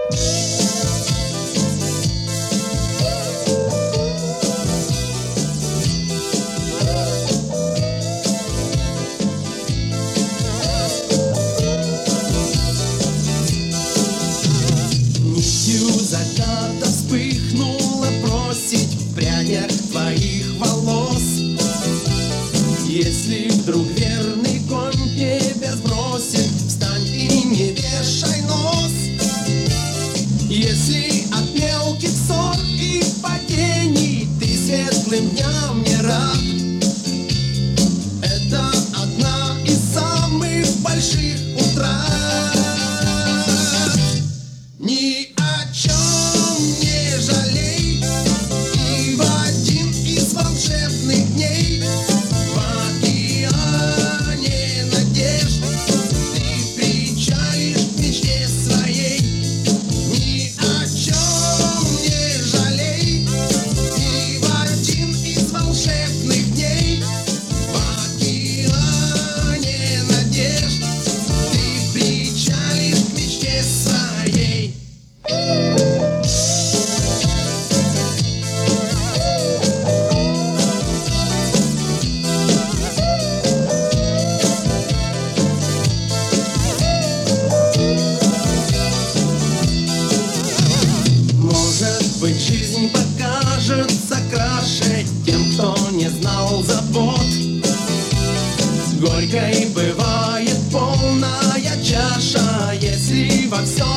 Нитью заката вспыхнула просить в прядях твоих волос. Если вдруг верный конь тебя сбросит, встань и не вешай нос. Если от мелких ссор и падений ты светлым дням не рад, это одна из самых больших утрат. Ни о чем не жалей, и в один из волшебных дней в океане надежд ты причалишь к мечте своей. Ни о чем не жалей, и в один из волшебных дней в океане надежд ты причалишь к мечте своей. Может быть, жизнь покажется краше тем, кто не знал забот. Горькой бывает полная чаша, если во всем